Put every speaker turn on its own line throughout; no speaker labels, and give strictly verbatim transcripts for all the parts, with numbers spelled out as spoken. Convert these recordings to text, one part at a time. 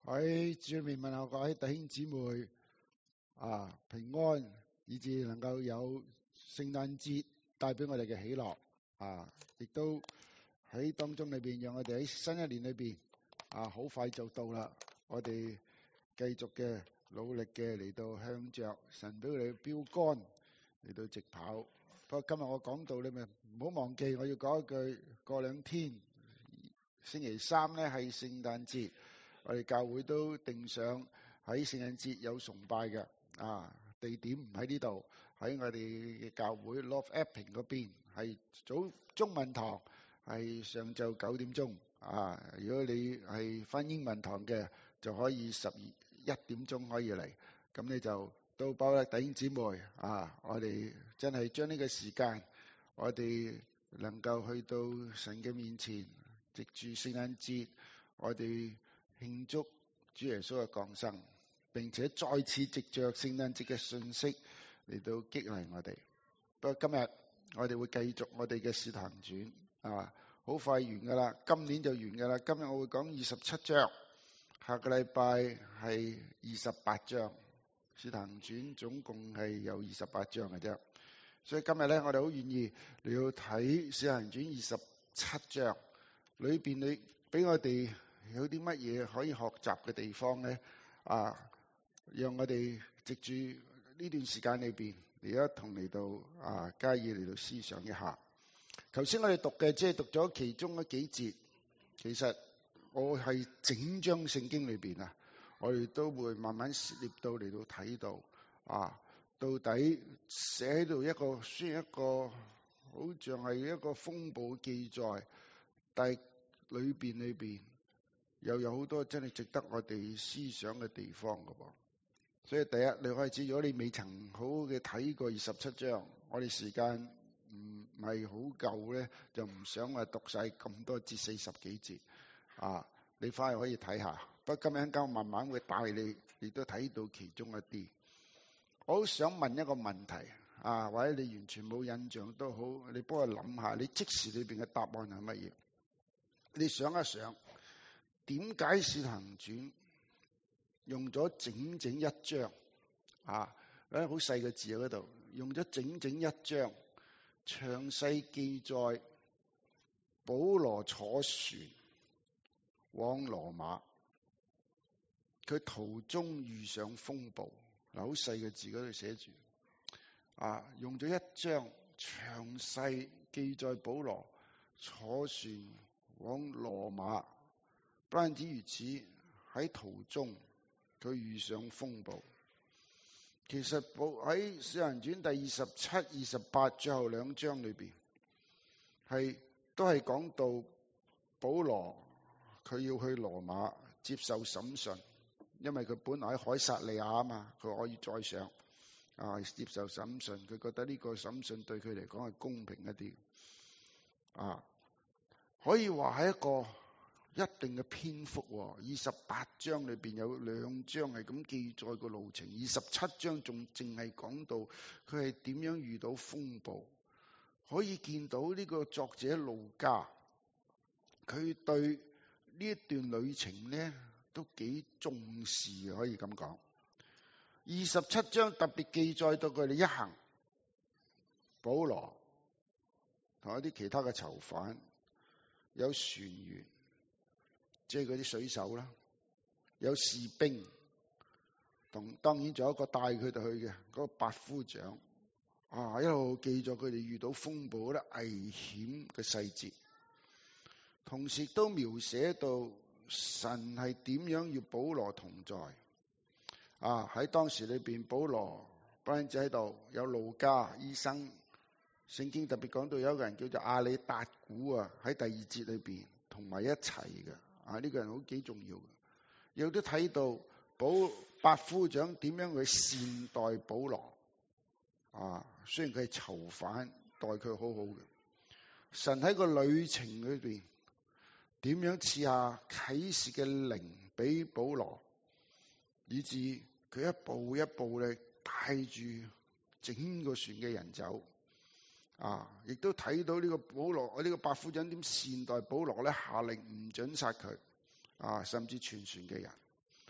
喺主面問候各位弟兄姊妹啊，平安，以至能夠有聖誕節帶俾我哋嘅喜樂啊，亦都喺當中裏邊，讓我哋喺新一年裏邊啊，好快就到啦。我哋繼續嘅努力嘅嚟到向着神俾我哋標杆嚟到直跑。不過今日我講到你咪唔好忘記，我要講一句，過兩天星期三咧係聖誕節。我哋教會都定上喺聖誕節有崇拜嘅，啊，地點唔喺呢度，喺我哋嘅教會 Love Epping 嗰邊，係早中文堂，係上晝九點鐘，啊，如果你係返英文堂嘅，就可以十二一點鐘可以嚟，咁你就都包啦弟兄姊妹，啊，我哋真係將呢個時間，我哋能夠去到神嘅面前，藉住聖誕節，我哋慶祝主耶穌嘅降生，並且再次藉着聖誕節嘅信息嚟到激勵我哋。不過今日我哋會繼續我哋嘅使徒行傳啊，好快完噶啦，今年就完噶啦。今日我會講二十七章，下個禮拜係二十八章。使徒行傳總共係有二十八章嘅啫，所以今日咧我哋好願意你要睇使徒行傳二十七章裏邊，你俾我哋有啲乜嘢可以學習嘅地方咧？啊，讓我哋藉住呢段時間裏邊，而家同嚟到啊加以嚟到思想一下。頭先我哋讀嘅即係讀咗其中嗰幾節，其實我係整章聖經裏邊啊，我哋都會慢慢涉獵到嚟到睇到啊，到底寫喺度一個雖然一個好像係一個風暴嘅記載，但係裏邊裏邊。又有好多真係值得我哋思想嘅地方㗎噃，所以第一你開始，如果你未曾好嘅睇過二十七章，我哋時間唔係好夠咧，就唔想話讀晒咁多節四十幾節啊，你翻去可以睇下。不過今日一間慢慢會帶你，亦都睇到其中一啲。我好想問一個問題啊，或者你完全冇印象都好，你幫我諗下，你即時裏邊嘅答案係乜嘢？你想一想。點解使徒行傳用咗整整一章啊？喺好細嘅字喺嗰度，用咗整整一章，詳細記載保羅坐船往羅馬，佢途中遇上風暴。嗱，好細嘅字嗰度寫住啊，用咗一章詳細記載保羅坐船往羅馬。不單止如此，喺途中佢遇上風暴。其實喺使徒行傳第二十七、二十八最後兩章裏邊，係都係講到保羅佢要去羅馬接受審訊，因為佢本來喺凱撒利亞啊嘛，佢可以再上啊接受審訊。佢覺得呢個審訊對佢嚟講係公平一啲啊，可以話係一個。一定嘅篇幅，二十八章裏邊有兩章係咁記載個路程，二十七章仲淨係講到佢係點樣遇到風暴。可以見到呢個作者路加，佢對呢一段旅程呢都幾重視，可以咁講。二十七章特別記載到佢哋一行，保羅同一啲其他嘅囚犯，有船員。即係嗰啲水手啦，有士兵，同當然仲有一個帶佢哋去嘅嗰個百夫長，啊，一路記咗佢哋遇到風暴嗰啲危險嘅細節，同時都描寫到神係點樣與保羅同在。啊，喺當時裏邊，保羅不單止喺度，有路加醫生，聖經特別講到有一個人叫做亞里達古啊，喺第二節裏邊同埋一齊嘅。啊！呢個人好幾重要嘅，亦都睇到保百夫長點樣去善待保羅。啊，雖然佢係囚犯，待佢好好嘅。神喺個旅程裏邊點樣賜下啟示嘅靈俾保羅，以致佢一步一步咧帶住整個船嘅人走。啊！亦都睇到呢個保羅，我、這、呢個百夫長點善待保羅咧，下令唔准殺佢，啊，甚至全船嘅人。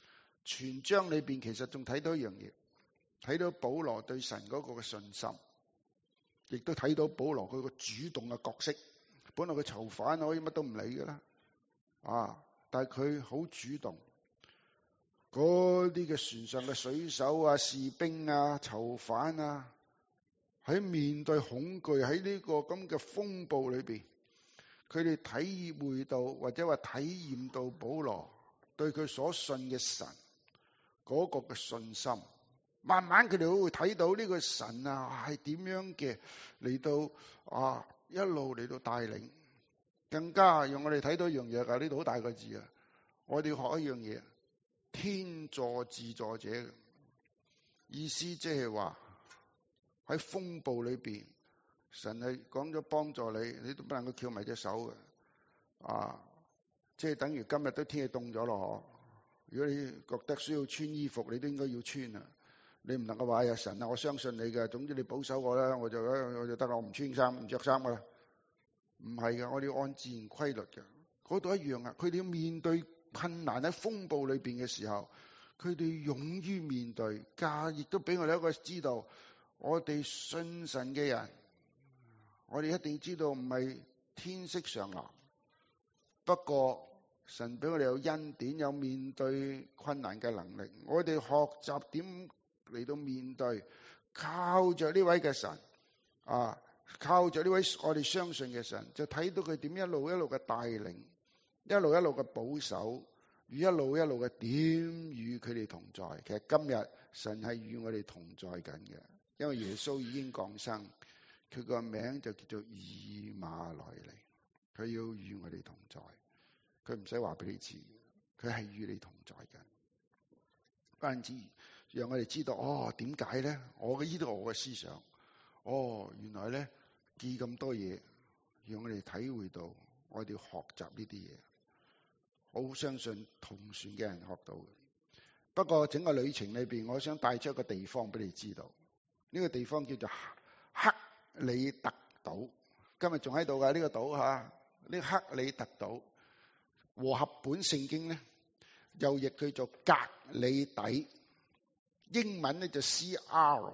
全章裏邊其實仲睇到一樣嘢，睇到保羅對神嗰個嘅信心，亦都睇到保羅佢個主動嘅角色。本來佢囚犯可以乜都唔理噶啦，啊！但係佢好主動。嗰啲嘅船上嘅水手啊、士兵啊、囚犯啊，喺面對恐懼喺呢個咁嘅風暴裏邊，佢哋體會到或者話體驗到保羅對佢所信嘅神嗰個嘅信心。慢慢佢哋都會睇到呢個神啊係點樣嘅嚟到啊一路嚟到帶領，更加讓我哋睇到一樣嘢噶，呢度好大個字啊！我哋要學一樣嘢，天助自助者，意思即係話喺風暴裏邊，神係講咗幫助你，你都不能夠翹埋隻手嘅啊！即係等於今日都天氣凍咗咯，如果你覺得需要穿衣服，你都應該要穿啊！你唔能夠話呀神啊，我相信你嘅，總之你保守我啦，我就我就得啦，我唔穿衫唔着衫噶啦。唔係嘅，我哋要按自然規律嘅。嗰度一樣啊，佢哋要面對困難喺風暴裏邊嘅時候，佢哋勇於面對，家亦都俾我哋一個知道，我哋信神嘅人，我哋一定知道唔係天色常藍。不過神俾我哋有恩典，有面對困難嘅能力，我哋學習點嚟到面對，靠着呢位嘅神啊，靠着呢位我哋相信嘅神，就睇到佢點一路一路嘅帶領，一路一路嘅保守，與一路一路嘅點與佢哋同在。其實今日神係與我哋同在緊嘅，因為耶穌已經降生，佢個名就叫做以馬內利，佢要與我哋同在，佢唔使話俾你知，佢係與你同在緊。關之讓我哋知道，哦，點解咧？我嘅呢度我嘅思想，哦，原來咧記咁多嘢，讓我哋體會到，我哋要學習呢啲嘢。我好相信同船嘅人學到嘅。不過整個旅程裏邊，我想帶出一個地方俾你知道，呢個地方叫做克里特島。今日仲喺度㗎呢個島嚇，呢克里特島和合本聖經咧又譯佢做格里底。英文咧就 C R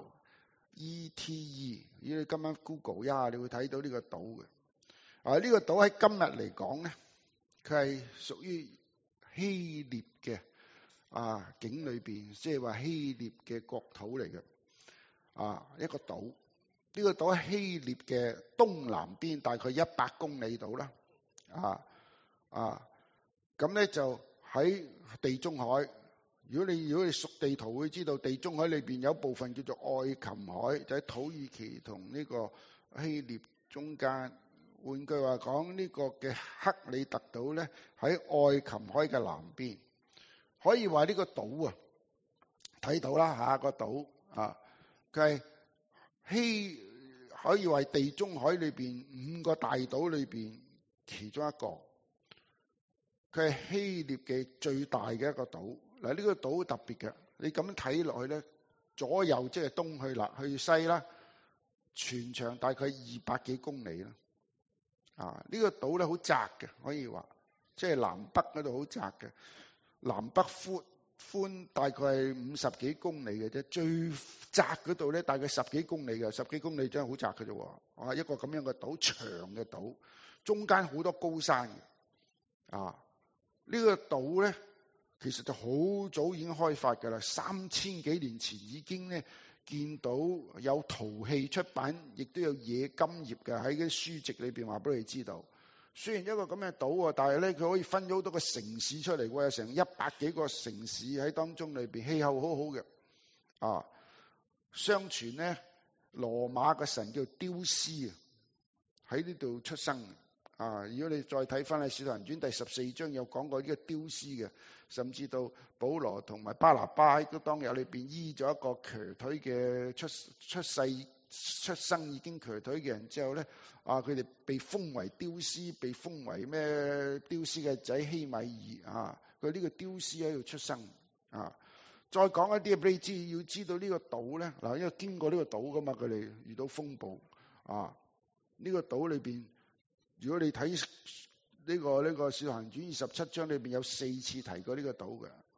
E T E， 如果你今晚 Google 一下，你會睇到呢個島嘅。啊，呢個島喺今日嚟講咧，佢係屬於希臘嘅啊境裏邊，即係話希臘嘅國土嚟嘅。啊，一個島，呢、這個島喺希臘嘅東南邊，大概一百公里度啦。啊啊，咁咧就喺地中海。如果你如果你熟地圖，會知道地中海裏邊有部分叫做愛琴海，就喺土耳其同呢個希臘中間。換句話講，呢個嘅克里特島咧喺愛琴海嘅南邊，可以話呢個島啊，睇到啦嚇個島啊，佢係希可以話地中海裏邊五個大島裏邊其中一個，佢係希臘嘅最大嘅一個島。嗱，呢個島好特別嘅，你咁樣睇落去咧，左右即係東去啦，去西啦，全長大概二百幾公里啦。啊，呢個島咧好窄嘅，可以話，即係南北嗰度好窄嘅，南北寬寬大概係五十幾公里嘅啫，最窄嗰度咧大概十幾公里嘅，十幾公里真係好窄嘅啫喎。啊，一個咁樣嘅島，長嘅島，中間好多高山嘅。啊，呢個島咧，其實就好早已經開發㗎啦，三千幾年前已經咧見到有陶器出版，亦都有冶金業嘅喺啲書籍裏邊話俾你知道。雖然一個咁嘅島啊，但係咧佢可以分咗好多個城市出嚟喎，有成一百幾個城市喺當中裏邊，氣候好好嘅。啊，相傳咧羅馬嘅神叫丟斯啊，喺呢度出生。啊！如果你再睇翻喺《使徒行傳》第十四章有講過呢個丟斯嘅，甚至到保羅同埋巴拿巴喺當日裏邊醫咗一個瘸腿嘅出出世出生已經瘸腿嘅人之後咧，啊佢哋被封為丟斯，被封為咩丟斯嘅仔希米爾啊！佢呢個丟斯喺度出生啊！再講一啲俾你知，要知道呢個島咧嗱，因為經過呢個島噶嘛，佢哋遇到風暴啊，呢、這個島裏邊。如果你睇呢、這個呢、這個《使徒行傳》二十七章裏邊有四次提過呢個島嘅，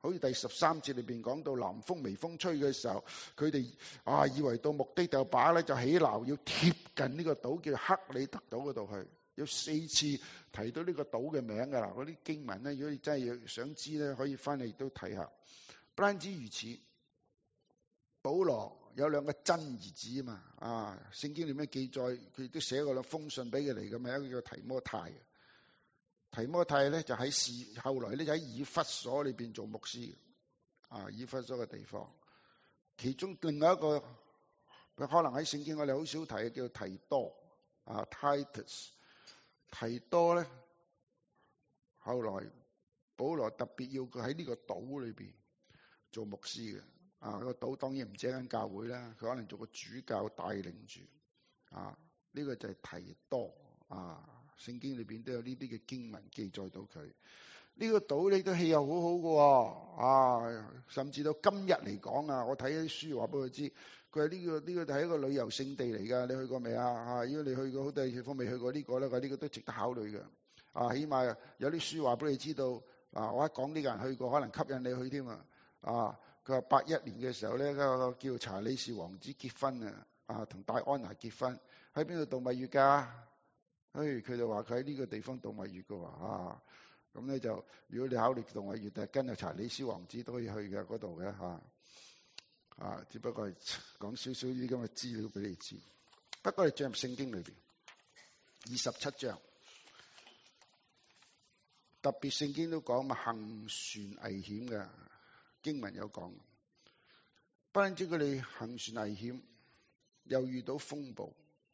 好似第十三節裏邊講到南風微風吹嘅時候，佢哋啊以為到目的地把咧就起錨，要貼近呢個島叫克里特島嗰度去，要四次提到呢個島嘅名噶啦。嗰啲經文咧，如果你真係要想知咧，可以翻嚟都睇下。不單止如此，保羅有兩個真兒子啊嘛，啊聖經裏面記載，佢都寫過兩封信俾佢嚟嘅，咪一個叫提摩太。提摩太咧就喺事後來咧就喺以弗所裏邊做牧師，啊以弗所嘅地方。其中另外一個可能喺聖經我哋好少提嘅叫提多，啊 Titus。提多咧後來保羅特別要佢喺呢個島裏邊做牧師嘅，啊個島當然唔止一間教會啦，佢可能做個主教帶領住，啊呢個就係提多啊。聖經裏邊都有呢啲嘅經文記載到佢呢個島，你都氣候好好嘅，啊，甚至到今日嚟講啊，我睇啲書話俾佢知，佢係呢個呢個就係一個旅遊勝地嚟噶。你去過未啊？啊，如果你去過好多地方未去過呢個咧，佢呢個都值得考慮嘅。啊，起碼有啲書話俾你知道，啊，我一講呢個人去過，可能吸引你去添啊。啊，佢話八一年嘅時候咧，個叫查理士王子結婚啊，啊，同戴安娜結婚喺邊度度蜜月噶？誒，佢就話佢喺呢個地方度蜜月嘅喎，啊，咁咧就如果你考慮度蜜月，就跟阿查理斯王子都可以去嘅嗰度嘅嚇，啊，只不過係講少少呢啲咁嘅資料俾你知。不過你進入聖經裏邊，二十七章，特別聖經都講嘛，行船危險嘅經文有講，不單止佢哋行船危險，又遇到風暴。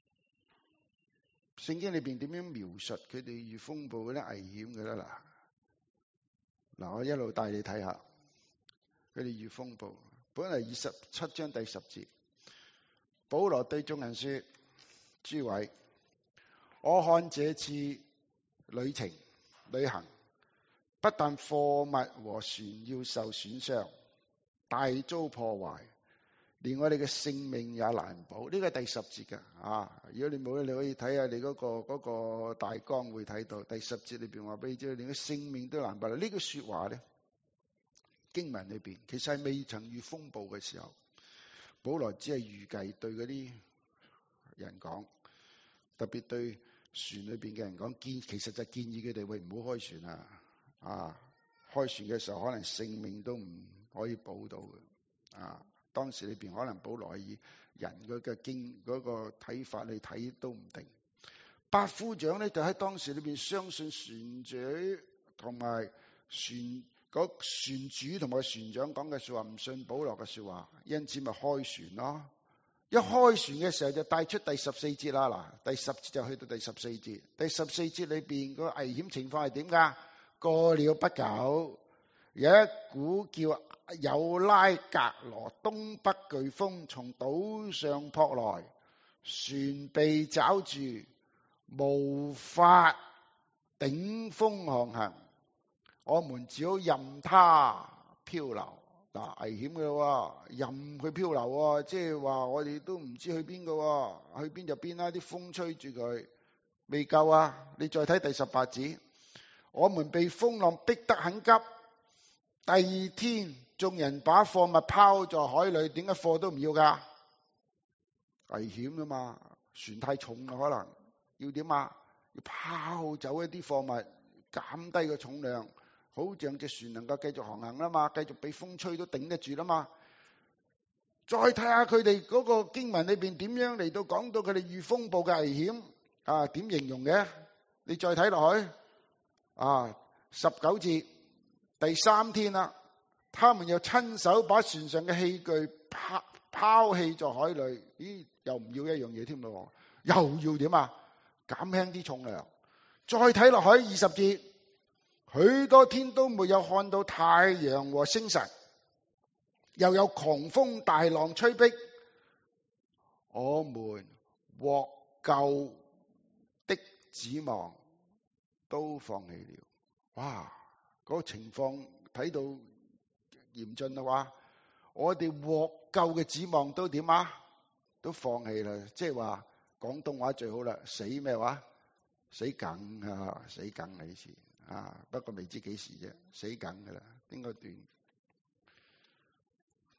聖經裏邊點樣描述佢哋遇風暴嗰啲危險嘅咧？嗱，嗱我一路帶你睇下佢哋遇風暴。本嚟二十七章第十節，保羅對眾人說：諸位，我看這次旅程旅行，不但貨物和船要受損傷，大遭破壞，連我哋嘅性命也難保。呢個係第十節嘅啊！如果你冇咧，你可以睇下你嗰個嗰個大綱會睇到第十節裏邊話俾你知，連個性命都難保。呢句說話咧，經文裏邊其實係未曾遇風暴嘅時候，保羅只係預計對嗰啲人講，特別對船裏邊嘅人講，建其實就建議佢哋喂唔好開船啊！啊，開船嘅時候可能性命都唔可以保到嘅啊！當時裏邊可能保羅以人嗰個經嗰個睇法嚟睇都唔定。百夫長咧就喺當時裏邊相信船主同埋船嗰船主同埋船長講嘅說話，唔信保羅嘅說話，因此咪開船咯。一開船嘅時候就帶出第十四節啦。嗱，第十節就去到第十四節。第十四節裏邊個危險情況係點噶？過了不久，有一股叫有拉格羅東北颶風從島上撲來，船被抓住，無法頂風航行，我們只好任它漂流。嗱，危險嘅咯，任佢漂流，即係話我哋都唔知去邊嘅，去邊就邊啦，啲風吹住佢，未夠啊！你再睇第十八節，我們被風浪逼得很急，第二天眾人把貨物拋在海裏，點解貨都唔要噶？危險噶嘛，船太重啦，可能要點啊？要拋走一啲貨物，減低個重量，好像隻船能夠繼續航行啦嘛，繼續俾風吹都頂得住啦嘛。再睇下佢哋嗰個經文裏邊點樣嚟到講到佢哋遇風暴嘅危險啊？點形容嘅？你再睇落去啊，十九節第三天啦，他們又親手把船上嘅器具拋拋棄在海裏。咦，又唔要一樣嘢添咯？又要點啊？減輕啲重量。再睇落去二十節，許多天都沒有看到太陽和星辰，又有狂風大浪吹逼，我們獲救的指望都放棄了。哇！嗰個情況睇到嚴峻啦，話我哋獲救嘅指望都點啊？都放棄啦，即係話廣東話最好啦，死咩話？死梗啊，死梗啊！呢次啊，不過未知幾時啫，死梗噶啦，應該斷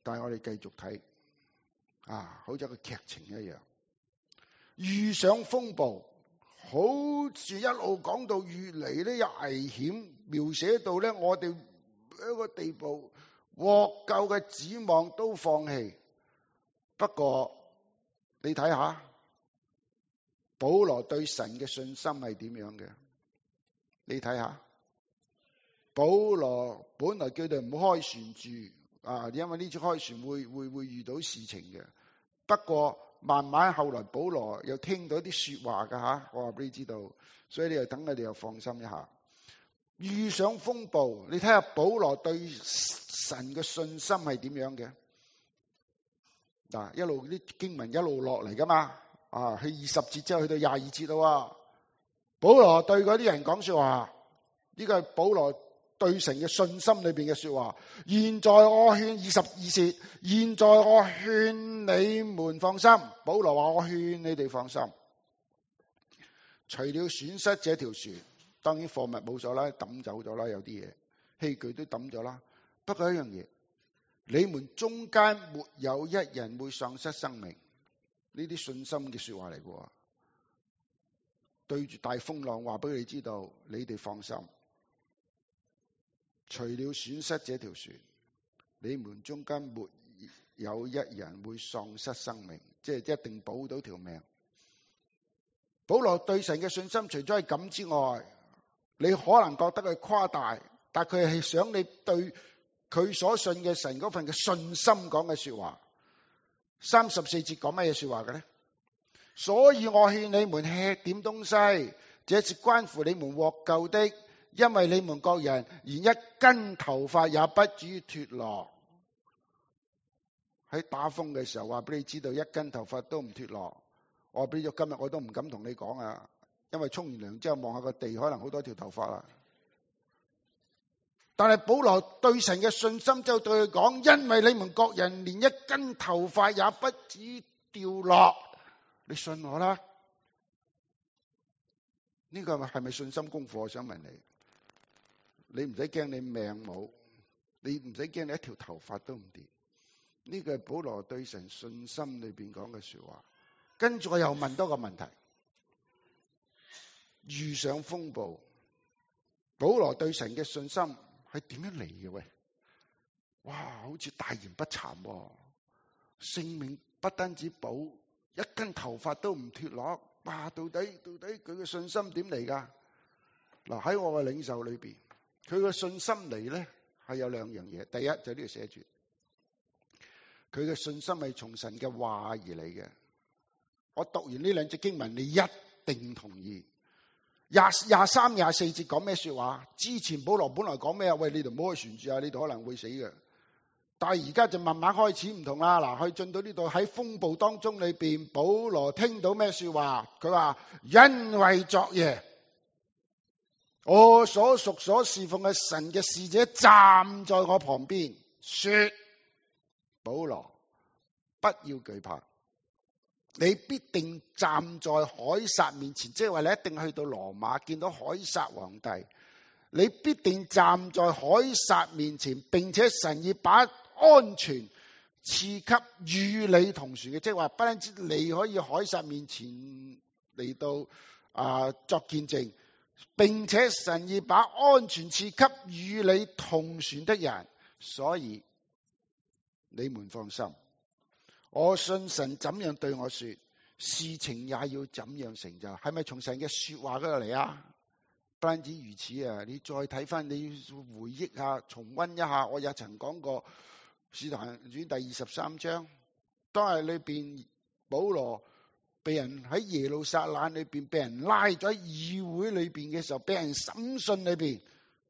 但係我哋繼續睇啊，好似一個劇情一樣，遇上風暴，好似一路講到越嚟咧有危險，描寫到咧我哋一個地步獲救嘅指望都放棄。不過你睇下保羅對神嘅信心係點樣嘅？你睇下保羅本來叫佢唔好開船住啊，因為呢次開船會會會遇到事情嘅。不過慢慢後來保羅又聽到啲說話㗎吓，我話俾你知道，所以你又等佢哋又放心一下。遇上風暴，你睇下保羅對神嘅信心係點樣嘅？嗱，一路啲經文一路落嚟噶嘛，啊，去二十節之後去到廿二節咯。保羅對嗰啲人講說話，呢個係保羅對神嘅信心裏邊嘅說話。現在我勸二十二節，現在我勸你們放心。保羅話我勸你哋放心，除了損失這條船，當然貨物冇咗啦，抌走咗啦，有啲嘢器具都抌咗啦。不過一樣嘢，你們中間沒有一人會喪失生命。呢啲信心嘅說話嚟嘅，對住大風浪話俾你知道，你哋放心。除了損失這條船，你們中間沒有一人會喪失生命，即係一定保到條命。保羅對神嘅信心，除咗係咁之外，你可能覺得佢誇大，但佢係想你對佢所信嘅神嗰份嘅信心講嘅說話。三十四節講乜嘢說話嘅咧？所以我勸你們吃點東西，這是關乎你們獲救的，因為你們各人連一根頭髮也不至於脫落。喺打風嘅時候話俾你知道，一根頭髮都唔脫落。我俾咗今日我都唔敢同你講啊，因為沖完涼之後望下個地，可能好多條頭髮啦。但係保羅對神嘅信心就對佢講，因為你們各人連一根頭髮也不至於掉落。你信我啦，呢個係咪信心功課？我想問你，你唔使驚你命冇，你唔使驚你一條頭髮都唔跌。呢個係保羅對神信心裏邊講嘅說話。跟住我又問多個問題，遇上風暴，保羅對神嘅信心係點樣嚟嘅？喂，哇，好似大言不慚，性命不單止保，一根頭髮都唔脫落。哇，到底到底佢嘅信心點嚟噶？嗱，喺我嘅領袖裏邊，佢嘅信心嚟咧係有兩樣嘢。第一就呢度寫住，佢嘅信心係從神嘅話而嚟嘅。我讀完呢兩節經文，你一定同意。廿廿三廿四節講咩說話？之前保羅本來講咩啊？喂，你哋唔好去船住啊，你哋可能會死嘅。但係而家就慢慢開始唔同啦。嗱，去進到呢度喺風暴當中裏邊，保羅聽到咩說話？佢話因為昨夜我所屬所侍奉嘅神嘅使者站在我旁邊，說：保羅，不要懼怕。你必定站在凱撒面前，即係話你一定去到羅馬見到凱撒皇帝，你必定站在凱撒面前，並且神已把安全賜給與你同船嘅，即係話不單止你可以凱撒面前嚟到啊、呃、作見證，並且神已把安全賜給與你同船的人，所以你們放心。我信神怎樣對我說，事情也要怎樣成就。係咪從神嘅說話嗰度嚟啊？不單止如此啊！你再睇翻，你回憶下、重溫一下，我也曾講過《使徒行傳》第二十三章，當日裏邊保羅被人喺耶路撒冷裏邊被人拉咗喺議會裏邊嘅時候，被人審訊裏邊，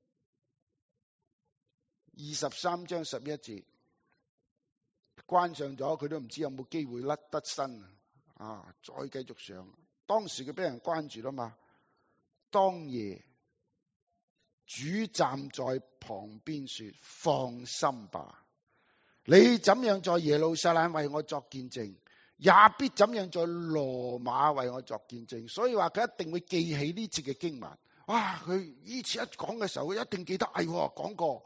二十三章十一節。關上咗，佢都唔知有冇機會甩得身啊！再繼續上，當時佢俾人關住啦嘛。當夜，主站在旁邊說：放心吧，你怎樣在耶路撒冷為我作見證，也必怎樣在羅馬為我作見證。所以話佢一定會記起呢節嘅經文。哇！佢呢次一講嘅時候，佢一定記得，哎，講過。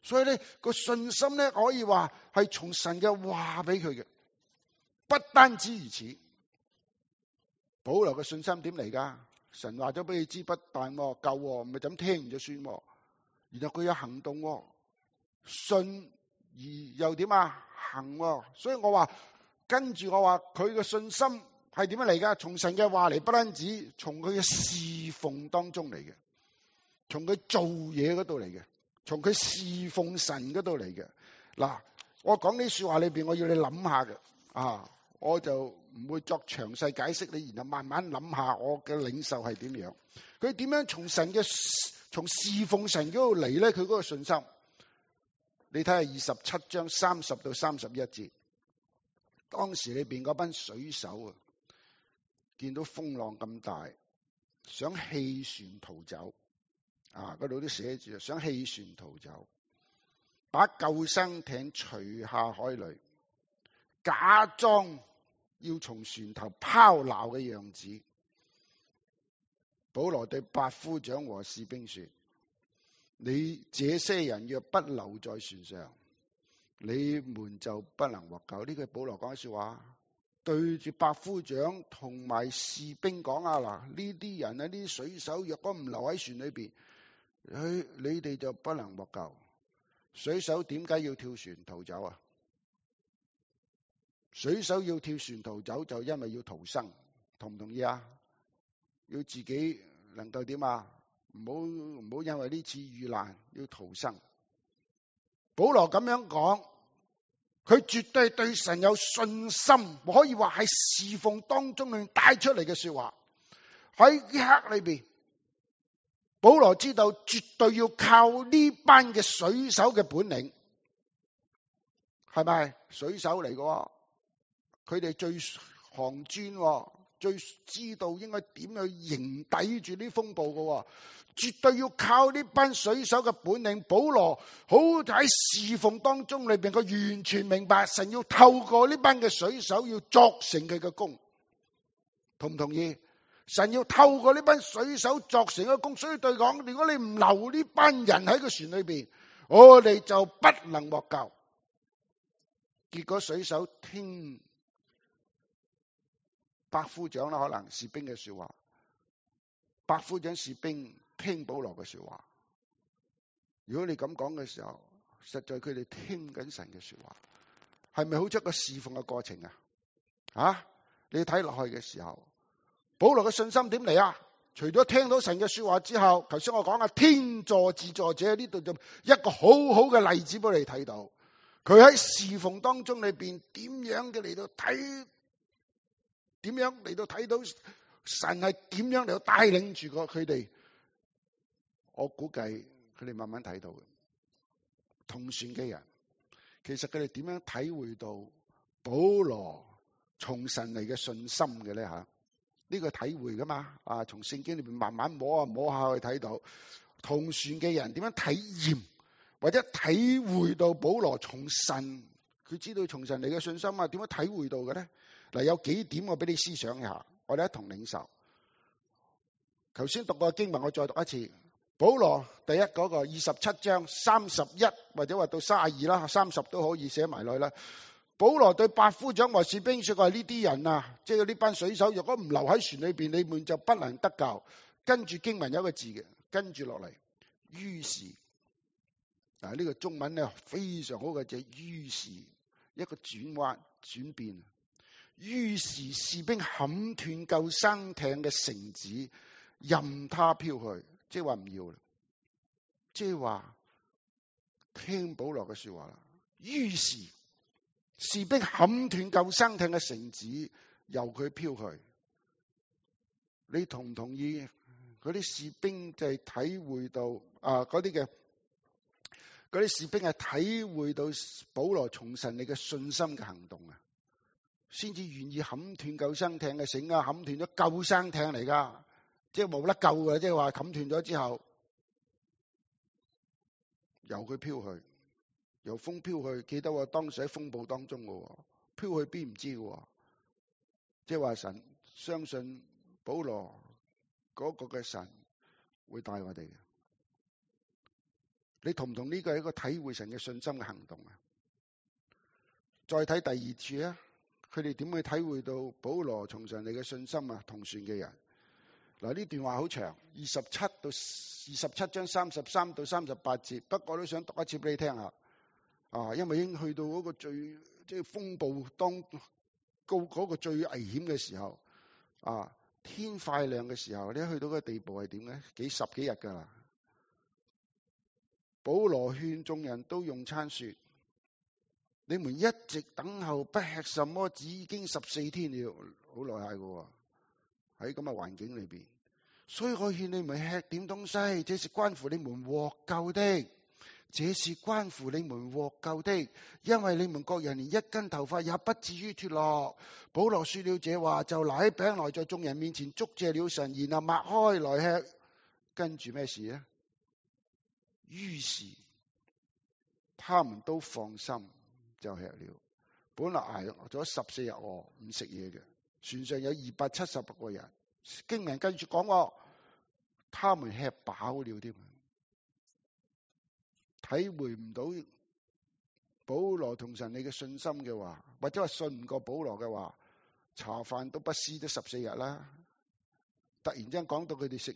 所以咧個信心咧可以話係從神嘅話俾佢嘅。不單止如此，保羅嘅信心點嚟噶？神話咗俾佢知，不但夠，唔係咁聽完就算，然後佢有行動，信而又點啊？行，所以我話跟住我話佢嘅信心係點樣嚟噶？從神嘅話嚟，不單止從佢嘅侍奉當中嚟嘅，從佢做嘢嗰度嚟嘅，從佢侍奉神嗰度嚟嘅。嗱，我講呢說話裏邊，我要你諗下嘅啊。我就唔會作詳細解釋你，然後慢慢諗下我嘅領受係點樣。佢點樣從神嘅從侍奉神嗰度嚟咧？佢嗰個信心，你睇下二十七章三十到三十一節，當時裏邊嗰班水手啊，見到風浪咁大，想棄船逃走啊！嗰度都寫住想棄船逃走，把救生艇除下海裏，假裝要從船頭拋錨嘅樣子。保羅對百夫長和士兵說：你這些人若不留在船上，你們就不能獲救。呢句保羅講嘅說話，對住百夫長同埋士兵講啊，嗱，呢啲人啊，呢啲水手若果唔留喺船裏邊，佢你哋就不能獲救。水手點解要跳船逃走啊？水手要跳船逃走，就因為要逃生，同唔同意啊？要自己能夠點啊？唔好唔好因為呢次遇難要逃生。保羅咁樣講，佢絕對對神有信心，可以話係侍奉當中裏帶出嚟嘅說話。喺呢刻裏邊，保羅知道絕對要靠呢班嘅水手嘅本領，係咪水手嚟嘅？佢哋最行專，最知道應該點去迎抵住呢風暴嘅，絕對要靠呢班水手嘅本領。保羅好喺侍奉當中裏邊，佢完全明白神要透過呢班嘅水手要作成佢嘅功，同唔同意？神要透過呢班水手作成個功，所以對講，如果你唔留呢班人喺個船裏邊，我哋就不能獲救。結果水手聽百夫長啦，可能士兵嘅說話，百夫長士兵聽保羅嘅說話。如果你咁講嘅時候，實在佢哋聽緊神嘅說話，係咪好似一個侍奉嘅過程啊？啊，你睇落去嘅時候，保羅嘅信心點嚟啊？除咗聽到神嘅說話之後，頭先我講啊，天助自助者，呢度就一個好好嘅例子俾你睇到，佢喺侍奉當中裏邊點樣嘅嚟到睇。點樣嚟到睇到神係點樣嚟到帶領住個佢哋？我估計佢哋慢慢睇到嘅同船嘅人，其實佢哋點樣體會到保羅從神嚟嘅信心嘅咧？吓，呢個體會噶嘛？啊，從聖經裏邊慢慢摸下摸下去睇到同船嘅人點樣體驗或者體會到保羅從神，佢知道從神嚟嘅信心啊？點樣體會到嘅咧？嗱，有幾點我俾你思想一下，我哋一同領受。頭先讀過經文，我再讀一次。保羅第一嗰個二十七章三十一或者話到三十二啦，三十都可以寫埋落去啦。保羅對百夫長和士兵說：話呢啲人啊，即係呢班水手，如果唔留喺船裏邊，你們就不能得救。跟住經文有一個字嘅，跟住落嚟，於是嗱，呢個中文咧非常好嘅，就係於是一個轉彎轉變。於是士兵砍斷救生艇嘅繩子，任他飄去，即係話唔要啦，即係話聽保羅嘅說話啦。於是士兵砍斷救生艇嘅繩子，由佢飄去。你同唔同意？嗰啲士兵就係體會到啊，嗰啲嘅嗰啲士兵係體會到保羅從神嚟嘅信心嘅行動啊，先至願意砍斷救生艇嘅繩啊，砍斷咗救生艇嚟噶，即係冇得救嘅，即係話砍斷咗之後，由佢飄去，由風飄去。記得我當時喺風暴當中嘅，飄去邊唔知嘅，即係話神相信保羅嗰個嘅神會帶我哋嘅。 你同唔同呢個係一個體會神嘅信心嘅行動啊？再睇第二處啊，佢哋點去體會到保羅從上嚟嘅信心啊？同船嘅人嗱，呢段話好長，二十七到二十七章三十三到三十八節，不過我都想讀一次俾你聽下啊，因為已經去到嗰個最即係風暴當高嗰個最危險嘅時候啊，天快亮嘅時候，你去到個地步係點咧？幾十幾日噶啦。保羅勸眾人都用餐說：你們一直等候不吃什麼，已經十四天了，好耐下嘅喎。喺咁嘅環境裏邊，所以我勸你們吃點東西，這是關乎你們獲救的，這是關乎你們獲救的，因為你們各人連一根頭髮也不至於脫落。保羅說了這話，就拿起餅來，在眾人面前祝謝了神，然後擘開來吃。跟住咩事呢？於是他們都放心就吃了。本來挨咗十四日餓唔食嘢嘅，船上有二百七十八個人。經文跟住講話，他們吃飽了添，體會唔到保羅同神你嘅信心嘅話，或者話信唔過保羅嘅話，茶飯都不思都十四日啦。突然之間講到佢哋食